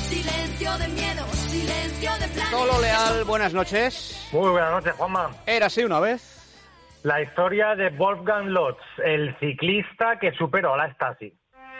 Silencio de miedo, silencio de planes. Tolo Leal, buenas noches. Muy buenas noches, Juanma. Érase una vez la historia de Wolfgang Lotz, el ciclista que superó a la Stasi.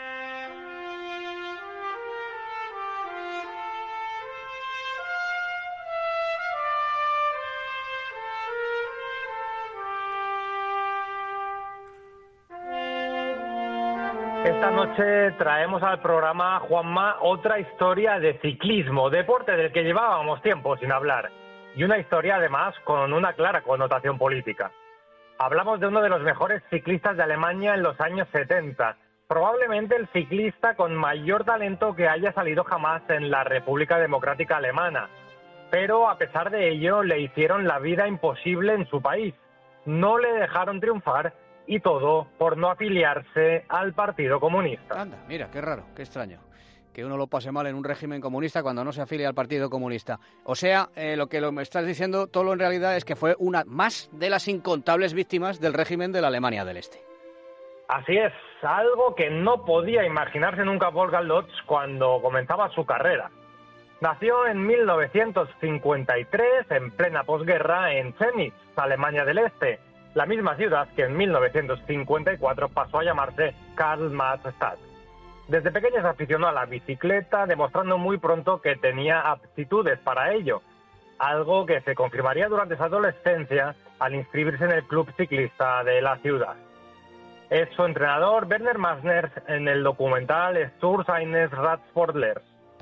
Esta noche traemos al programa, Juanma, otra historia de ciclismo, deporte del que llevábamos tiempo sin hablar, y una historia además con una clara connotación política. Hablamos de uno de los mejores ciclistas de Alemania en los años 70, probablemente el ciclista con mayor talento que haya salido jamás en la República Democrática Alemana, pero a pesar de ello le hicieron la vida imposible en su país, no le dejaron triunfar, y todo por no afiliarse al Partido Comunista. Anda, mira, qué raro, qué extraño, que uno lo pase mal en un régimen comunista cuando no se afilia al Partido Comunista. O sea, lo que me estás diciendo, Tolo, en realidad es que fue una más de las incontables víctimas del régimen de la Alemania del Este. Así es, algo que no podía imaginarse nunca Wolfgang Lotz cuando comenzaba su carrera. Nació en 1953, en plena posguerra, en Chemnitz, Alemania del Este, la misma ciudad que en 1954 pasó a llamarse Karl-Marx-Stadt. Desde pequeño se aficionó a la bicicleta, demostrando muy pronto que tenía aptitudes para ello, algo que se confirmaría durante su adolescencia al inscribirse en el club ciclista de la ciudad. Es su entrenador Werner Massner en el documental Stur seines Radsportlers.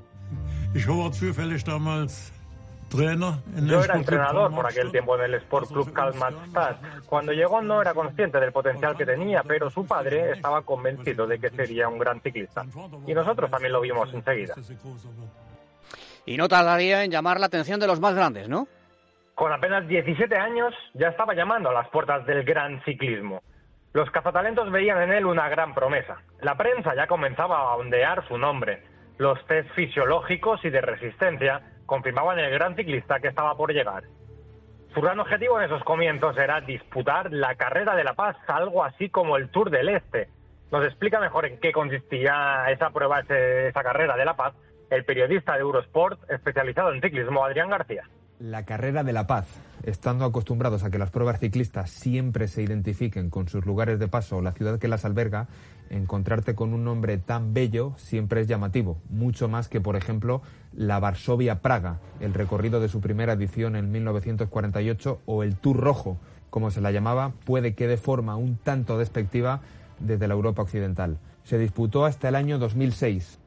Yo era entrenador por aquel tiempo en el Sport Club Karl-Marx-Stadt. Cuando llegó no era consciente del potencial que tenía, pero su padre estaba convencido de que sería un gran ciclista. Y nosotros también lo vimos enseguida. Y no tardaría en llamar la atención de los más grandes, ¿no? Con apenas 17 años ya estaba llamando a las puertas del gran ciclismo. Los cazatalentos veían en él una gran promesa. La prensa ya comenzaba a ondear su nombre. Los test fisiológicos y de resistencia confirmaban el gran ciclista que estaba por llegar. Su gran objetivo en esos comienzos era disputar la Carrera de la Paz, algo así como el Tour del Este. Nos explica mejor en qué consistía esa prueba, esa Carrera de la Paz, el periodista de Eurosport especializado en ciclismo, Adrián García. La Carrera de la Paz. Estando acostumbrados a que las pruebas ciclistas siempre se identifiquen con sus lugares de paso o la ciudad que las alberga, encontrarte con un nombre tan bello siempre es llamativo, mucho más que, por ejemplo, la Varsovia-Praga, el recorrido de su primera edición en 1948, o el Tour Rojo, como se la llamaba, puede que de forma un tanto despectiva desde la Europa occidental. Se disputó hasta el año 2006.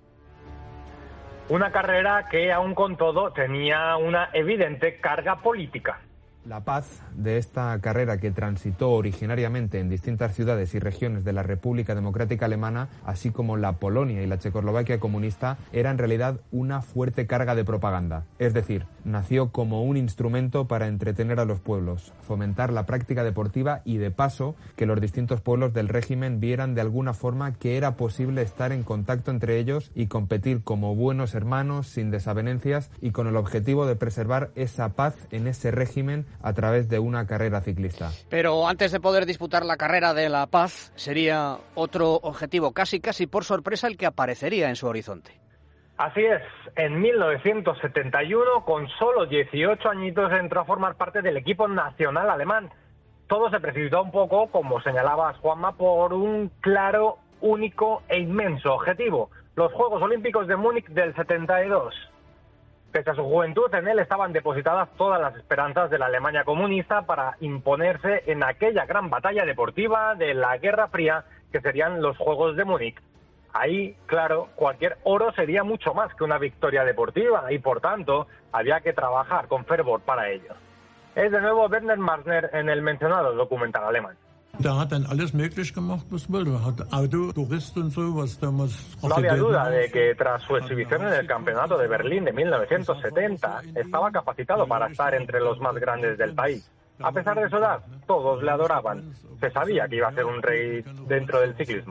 Una carrera que, aún con todo, tenía una evidente carga política. La paz de esta carrera, que transitó originariamente en distintas ciudades y regiones de la República Democrática Alemana, así como la Polonia y la Checoslovaquia comunista, era en realidad una fuerte carga de propaganda. Es decir, nació como un instrumento para entretener a los pueblos, fomentar la práctica deportiva y, de paso, que los distintos pueblos del régimen vieran de alguna forma que era posible estar en contacto entre ellos y competir como buenos hermanos, sin desavenencias y con el objetivo de preservar esa paz en ese régimen a través de una carrera ciclista. Pero antes de poder disputar la Carrera de la Paz, sería otro objetivo, casi por sorpresa, el que aparecería en su horizonte. Así es, en 1971, con solo 18 añitos, entró a formar parte del equipo nacional alemán. Todo se precipitó un poco, como señalabas, Juanma, por un claro, único e inmenso objetivo: los Juegos Olímpicos de Múnich del 72. Pese a su juventud, en él estaban depositadas todas las esperanzas de la Alemania comunista para imponerse en aquella gran batalla deportiva de la Guerra Fría que serían los Juegos de Múnich. Ahí, claro, cualquier oro sería mucho más que una victoria deportiva y, por tanto, había que trabajar con fervor para ello. Es de nuevo Werner Massner en el mencionado documental alemán. No había duda de que tras su exhibición en el Campeonato de Berlín de 1970 estaba capacitado para estar entre los más grandes del país. A pesar de su edad, todos le adoraban. Se sabía que iba a ser un rey dentro del ciclismo.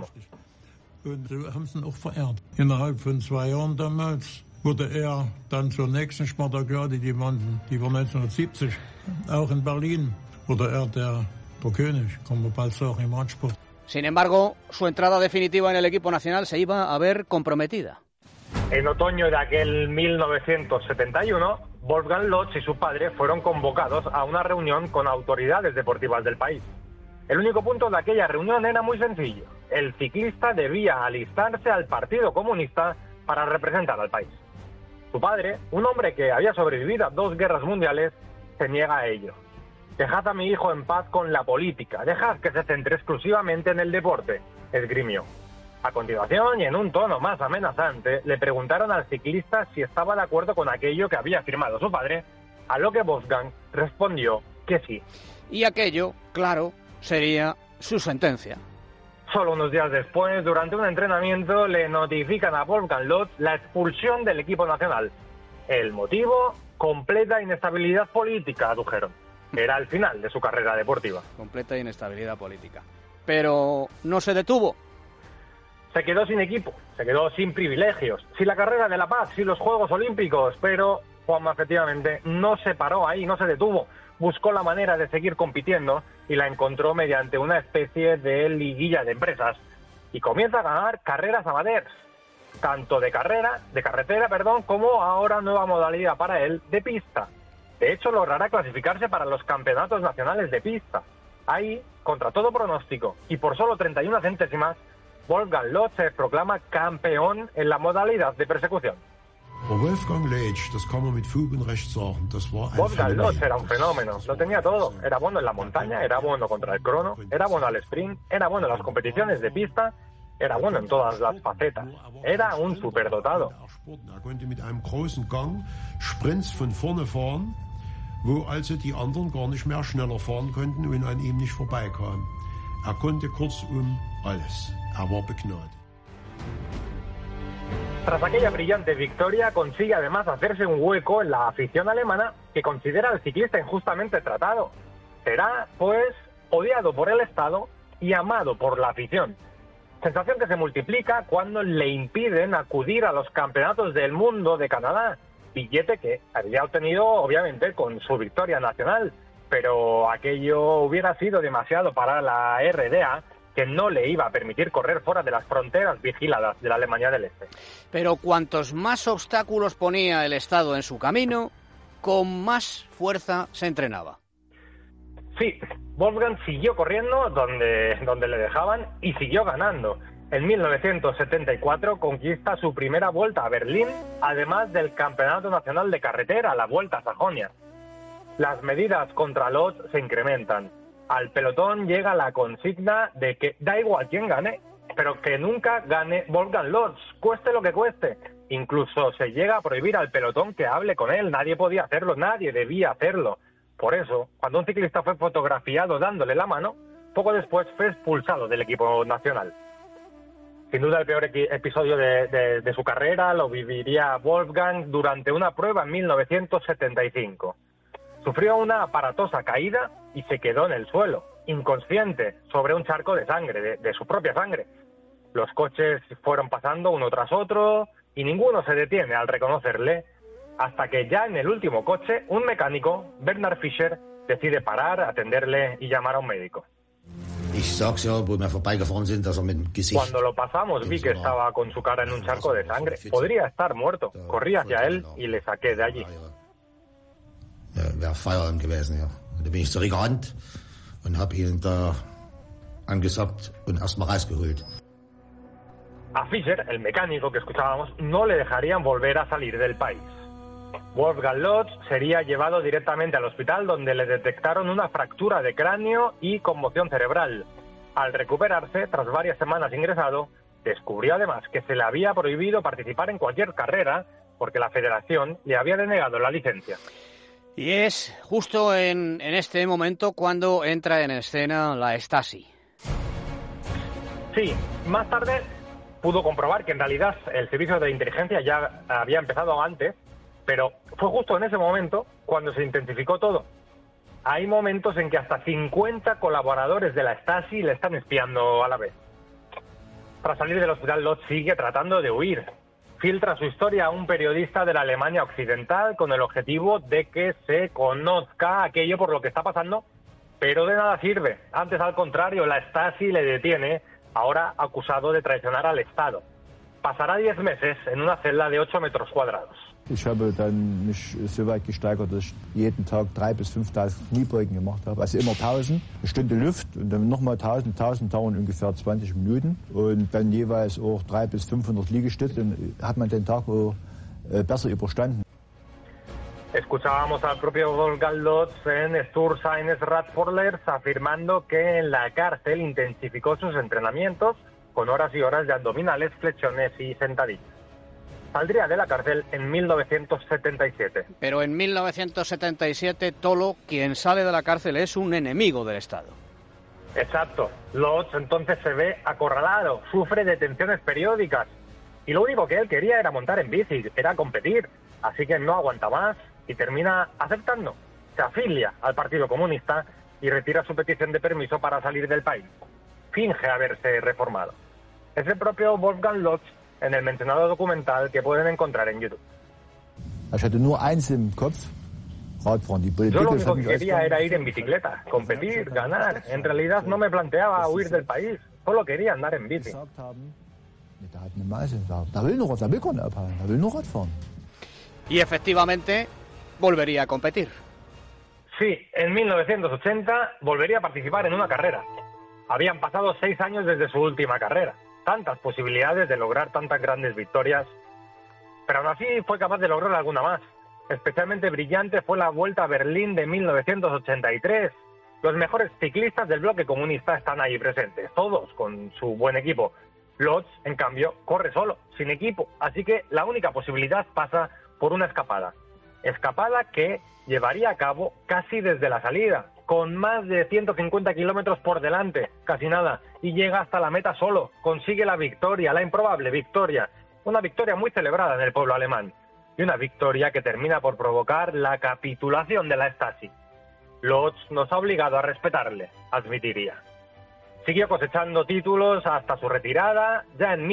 Wurde dann zur nächsten Spartakiade, die war 1970, auch in Berlin, wurde der König, kann man bald sagen, im Radsport. Sin embargo, su entrada definitiva en el equipo nacional se iba a ver comprometida. En otoño de aquel 1971, Wolfgang Lotz y su padre fueron convocados a una reunión con autoridades deportivas del país. El único punto de aquella reunión era muy sencillo. El ciclista debía alistarse al Partido Comunista para representar al país. Su padre, un hombre que había sobrevivido a 2 guerras mundiales, se niega a ello. Dejad a mi hijo en paz con la política, dejad que se centre exclusivamente en el deporte, esgrimió. A continuación, y en un tono más amenazante, le preguntaron al ciclista si estaba de acuerdo con aquello que había afirmado su padre, a lo que Wolfgang respondió que sí. Y aquello, claro, sería su sentencia. Solo unos días después, durante un entrenamiento, le notifican a Wolfgang Lotz la expulsión del equipo nacional. El motivo, completa inestabilidad política, adujeron. Era el final de su carrera deportiva. Completa inestabilidad política. Pero no se detuvo. Se quedó sin equipo, se quedó sin privilegios, sin la carrera de la paz, sin los Juegos Olímpicos, pero Juanma efectivamente no se paró ahí, no se detuvo. Buscó la manera de seguir compitiendo y la encontró mediante una especie de liguilla de empresas. Y comienza a ganar carreras amateurs, tanto de carretera, como ahora nueva modalidad para él, de pista. De hecho, logrará clasificarse para los campeonatos nacionales de pista. Ahí, contra todo pronóstico, y por solo 31 centésimas, Wolfgang Lotz se proclama campeón en la modalidad de persecución. Wolfgang Lotz era un fenómeno, lo tenía todo. Era bueno en la montaña, era bueno contra el crono, era bueno al sprint, era bueno en las competiciones de pista, era bueno en todas las facetas. Era un superdotado. Wo also die anderen gar nicht mehr schneller fahren konnten und an ihm nicht vorbeikamen. Konnte kurzum alles. War begnadet. Tras aquella brillante victoria, consigue además hacerse un hueco en la afición alemana que considera al ciclista injustamente tratado. Será, pues, odiado por el Estado y amado por la afición. Sensación que se multiplica cuando le impiden acudir a los campeonatos del mundo de Canadá. Billete que había obtenido, obviamente, con su victoria nacional. Pero aquello hubiera sido demasiado para la RDA, que no le iba a permitir correr fuera de las fronteras vigiladas de la Alemania del Este. Pero cuantos más obstáculos ponía el Estado en su camino, con más fuerza se entrenaba. Sí, Wolfgang siguió corriendo donde le dejaban y siguió ganando. En 1974 conquista su primera vuelta a Berlín, además del Campeonato Nacional de Carretera, la Vuelta a Sajonia. Las medidas contra Lotz se incrementan. Al pelotón llega la consigna de que da igual quién gane, pero que nunca gane Wolfgang Lotz, cueste lo que cueste. Incluso se llega a prohibir al pelotón que hable con él. Nadie podía hacerlo, nadie debía hacerlo. Por eso, cuando un ciclista fue fotografiado dándole la mano, poco después fue expulsado del equipo nacional. Sin duda el peor episodio de su carrera lo viviría Wolfgang durante una prueba en 1975. Sufrió una aparatosa caída y se quedó en el suelo, inconsciente, sobre un charco de sangre, de su propia sangre. Los coches fueron pasando uno tras otro y ninguno se detiene al reconocerle, hasta que ya en el último coche, un mecánico, Bernhard Fischer, decide parar, atenderle y llamar a un médico. Cuando lo pasamos vi que estaba con su cara en un charco de sangre. Podría estar muerto. Corrí hacia él y le saqué de allí. Wäre Feierabend gewesen, ja. Da bin ich zurückgerannt und habe ihn da angesagt und erstmal rausgeholt. A Fischer, el mecánico que escuchábamos, no le dejarían volver a salir del país. Wolfgang Lotz sería llevado directamente al hospital, donde le detectaron una fractura de cráneo y conmoción cerebral. Al recuperarse, tras varias semanas ingresado, descubrió además que se le había prohibido participar en cualquier carrera porque la federación le había denegado la licencia. Y es justo en este momento cuando entra en escena la Stasi. Sí, más tarde pudo comprobar que en realidad el servicio de inteligencia ya había empezado antes, pero fue justo en ese momento cuando se intensificó todo. Hay momentos en que hasta 50 colaboradores de la Stasi le están espiando a la vez. Tras salir del hospital, Lotz sigue tratando de huir. Filtra su historia a un periodista de la Alemania Occidental con el objetivo de que se conozca aquello por lo que está pasando, pero de nada sirve. Antes, al contrario, la Stasi le detiene, ahora acusado de traicionar al Estado. pasará 10 meses en una celda de 8 metros cuadrados. Ich habe dann mich so weit gesteigert, dass ich jeden Tag 3.000 bis 5.000 Kniebeugen gemacht habe. Also immer 1.000, eine Stunde Luft und dann nochmal 1.000 dauern ungefähr 20 Minuten. Und dann jeweils auch 300 bis 500 Liegestütze. Dann hat man den Tag auch besser überstanden. Escuchábamos al propio Wolfgang Lotz en Sturz eines Radsportlers afirmando que en la cárcel intensificó sus entrenamientos con horas y horas de abdominales, flexiones y sentadillas. Saldría de la cárcel en 1977. Pero en 1977, Tolo, quien sale de la cárcel, es un enemigo del Estado. Exacto. Lotz entonces se ve acorralado, sufre detenciones periódicas. Y lo único que él quería era montar en bici, era competir. Así que no aguanta más y termina aceptando. Se afilia al Partido Comunista y retira su petición de permiso para salir del país. Finge haberse reformado. Es el propio Wolfgang Lotz en el mencionado documental que pueden encontrar en YouTube. Yo lo único que quería era ir en bicicleta, competir, ganar. En realidad no me planteaba huir del país, solo quería andar en bici. Y efectivamente volvería a competir. Sí, en 1980 volvería a participar en una carrera. Habían pasado 6 años desde su última carrera. Tantas posibilidades de lograr tantas grandes victorias, pero aún así fue capaz de lograr alguna más. Especialmente brillante fue la Vuelta a Berlín de 1983. Los mejores ciclistas del bloque comunista están ahí presentes, todos con su buen equipo. Lotz, en cambio, corre solo, sin equipo, así que la única posibilidad pasa por una escapada. Escapada que llevaría a cabo casi desde la salida, con más de 150 kilómetros por delante, casi nada, y llega hasta la meta solo, consigue la victoria, la improbable victoria, una victoria muy celebrada en el pueblo alemán, y una victoria que termina por provocar la capitulación de la Stasi. Lotz nos ha obligado a respetarle, admitiría. Siguió cosechando títulos hasta su retirada, ya en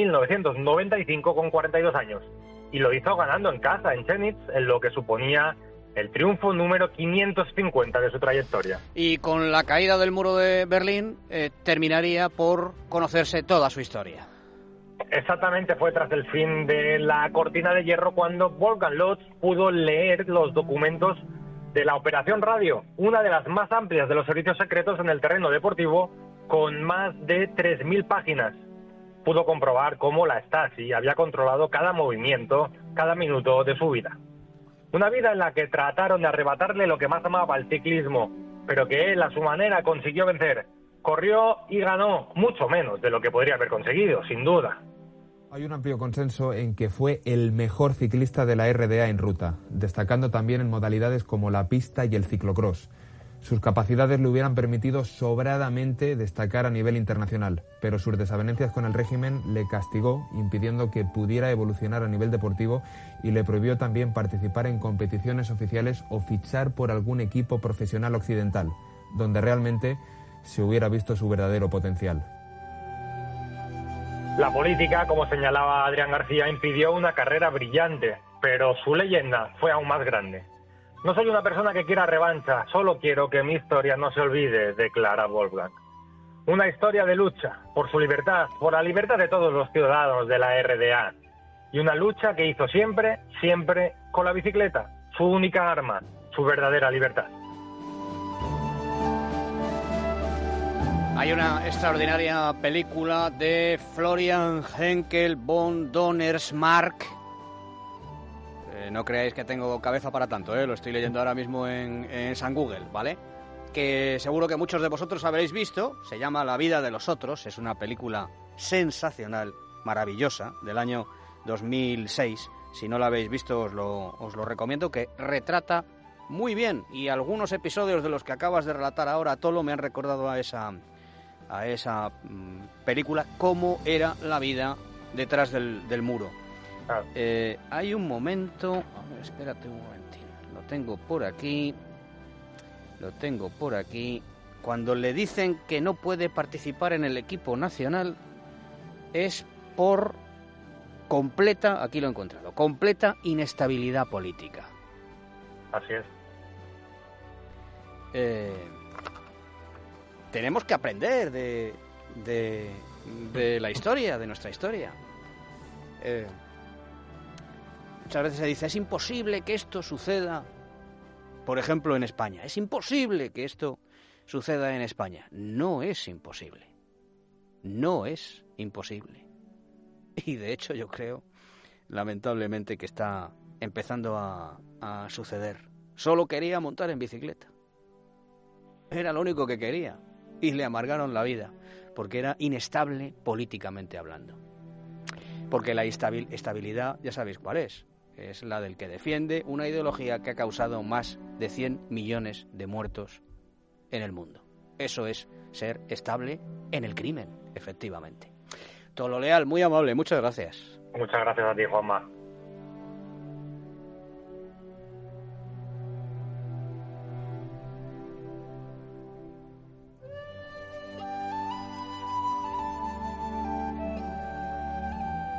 1995 con 42 años, y lo hizo ganando en casa, en Chemnitz, en lo que suponía el triunfo número 550 de su trayectoria. Y con la caída del muro de Berlín terminaría por conocerse toda su historia. Exactamente, fue tras el fin de la cortina de hierro cuando Wolfgang Lotz pudo leer los documentos de la Operación Radio, una de las más amplias de los servicios secretos en el terreno deportivo, con más de 3.000 páginas. Pudo comprobar cómo la Stasi había controlado cada movimiento, cada minuto de su vida. Una vida en la que trataron de arrebatarle lo que más amaba, el ciclismo, pero que él a su manera consiguió vencer. Corrió y ganó mucho menos de lo que podría haber conseguido, sin duda. Hay un amplio consenso en que fue el mejor ciclista de la RDA en ruta, destacando también en modalidades como la pista y el ciclocross. Sus capacidades le hubieran permitido sobradamente destacar a nivel internacional, pero sus desavenencias con el régimen le castigó, impidiendo que pudiera evolucionar a nivel deportivo, y le prohibió también participar en competiciones oficiales o fichar por algún equipo profesional occidental, donde realmente se hubiera visto su verdadero potencial. La política, como señalaba Adrián García, impidió una carrera brillante, pero su leyenda fue aún más grande. No soy una persona que quiera revancha, solo quiero que mi historia no se olvide, declara Wolfgang. Una historia de lucha por su libertad, por la libertad de todos los ciudadanos de la RDA. Y una lucha que hizo siempre, siempre con la bicicleta, su única arma, su verdadera libertad. Hay una extraordinaria película de Florian Henkel von Donnersmarck. No creáis que tengo cabeza para tanto, lo estoy leyendo ahora mismo en San Google, ¿vale? Que seguro que muchos de vosotros habréis visto, se llama La vida de los otros, es una película sensacional, maravillosa, del año 2006. Si no la habéis visto os lo recomiendo, que retrata muy bien, y algunos episodios de los que acabas de relatar ahora, Tolo, me han recordado a esa película, cómo era la vida detrás del muro. Hay un momento, a ver, espérate un momentín, lo tengo por aquí, cuando le dicen que no puede participar en el equipo nacional, es por completa, aquí lo he encontrado, completa inestabilidad política. Así es. Tenemos que aprender de la historia, de nuestra historia. muchas veces se dice, es imposible que esto suceda, por ejemplo, en España. Es imposible que esto suceda en España. No es imposible. No es imposible. Y de hecho yo creo, lamentablemente, que está empezando a suceder. Solo quería montar en bicicleta. Era lo único que quería. Y le amargaron la vida, porque era inestable políticamente hablando. Porque la estabilidad, ya sabéis cuál es la del que defiende una ideología que ha causado más de 100 millones de muertos en el mundo. Eso es ser estable en el crimen, efectivamente. Tolo Leal, muy amable, muchas gracias. Muchas gracias a ti, Juanma.